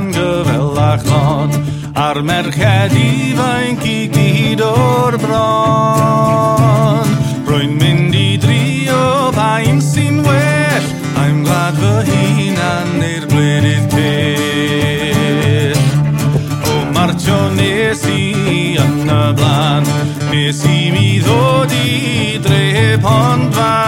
gan gyfelach lot, a'r merched ifanc I gyd o'r bron. Rwy'n mynd I drio fain sy'n well, I'm glad fy hunan i'r gledydd pell. O martio nes I yn y blaen, nes I mi ddod I dre pond fan.